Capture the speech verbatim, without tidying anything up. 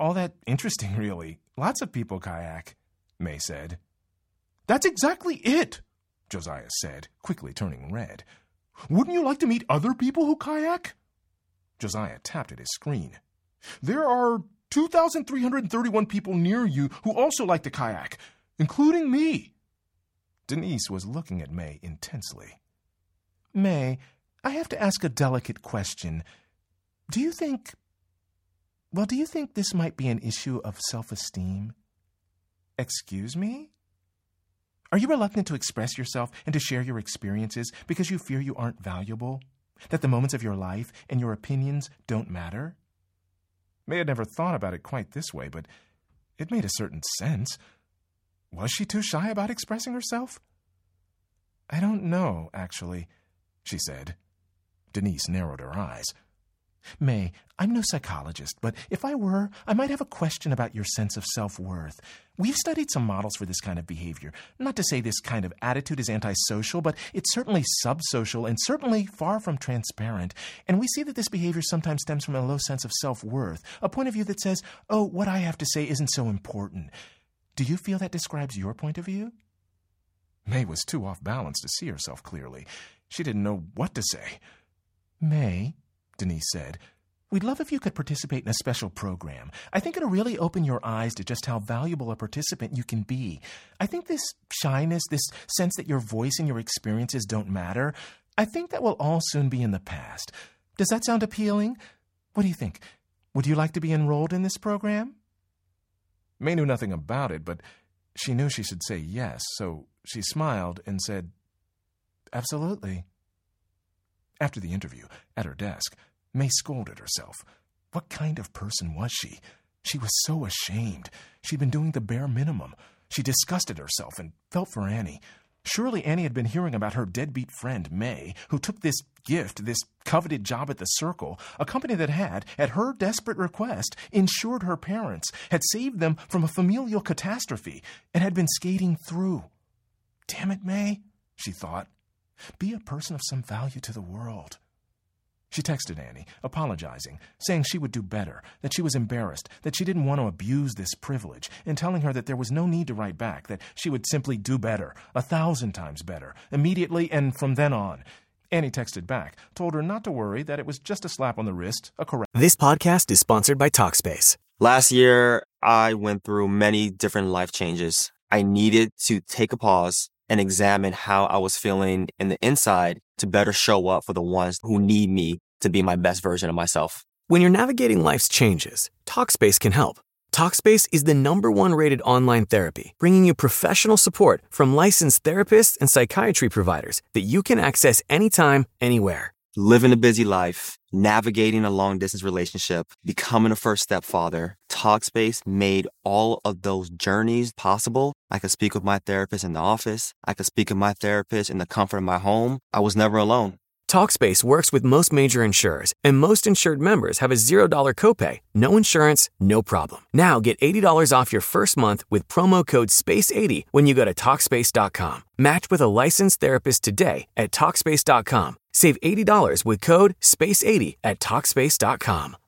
all that interesting, really. Lots of people kayak, May said. That's exactly it, Josiah said, quickly turning red. Wouldn't you like to meet other people who kayak? Josiah tapped at his screen. There are two thousand three hundred thirty-one people near you who also like to kayak, including me. Denise was looking at May intensely. May, I have to ask a delicate question. Do you think... Well, do you think this might be an issue of self-esteem? Excuse me? Are you reluctant to express yourself and to share your experiences because you fear you aren't valuable? That the moments of your life and your opinions don't matter? May had never thought about it quite this way, but it made a certain sense. Was she too shy about expressing herself? I don't know, actually, she said. Denise narrowed her eyes. May, I'm no psychologist, but if I were, I might have a question about your sense of self-worth. We've studied some models for this kind of behavior. Not to say this kind of attitude is antisocial, but it's certainly subsocial and certainly far from transparent. And we see that this behavior sometimes stems from a low sense of self-worth, a point of view that says, oh, what I have to say isn't so important. Do you feel that describes your point of view? May was too off balance to see herself clearly. She didn't know what to say. May, Denise said, we'd love if you could participate in a special program. I think it'll really open your eyes to just how valuable a participant you can be. I think this shyness, this sense that your voice and your experiences don't matter, I think that will all soon be in the past. Does that sound appealing? What do you think? Would you like to be enrolled in this program? May knew nothing about it, but she knew she should say yes, so she smiled and said, absolutely. After the interview, at her desk, May scolded herself. What kind of person was she? She was so ashamed. She'd been doing the bare minimum. She disgusted herself and felt for Annie. Surely Annie had been hearing about her deadbeat friend, May, who took this gift, this coveted job at the Circle, a company that had, at her desperate request, insured her parents, had saved them from a familial catastrophe, and had been skating through. Damn it, May, she thought. Be a person of some value to the world. She texted Annie, apologizing, saying she would do better, that she was embarrassed, that she didn't want to abuse this privilege, and telling her that there was no need to write back, that she would simply do better, a thousand times better, immediately and from then on. Annie texted back, told her not to worry, that it was just a slap on the wrist, a correct... This podcast is sponsored by Talkspace. Last year, I went through many different life changes. I needed to take a pause and examine how I was feeling in the inside to better show up for the ones who need me to be my best version of myself. When you're navigating life's changes, Talkspace can help. Talkspace is the number one rated online therapy, bringing you professional support from licensed therapists and psychiatry providers that you can access anytime, anywhere. Living a busy life, navigating a long-distance relationship, becoming a first-step father, Talkspace made all of those journeys possible. I could speak with my therapist in the office. I could speak with my therapist in the comfort of my home. I was never alone. Talkspace works with most major insurers, and most insured members have a zero dollar copay. No insurance, no problem. Now get eighty dollars off your first month with promo code space eighty when you go to Talkspace dot com. Match with a licensed therapist today at Talkspace dot com. Save eighty dollars with code space eighty at Talkspace dot com.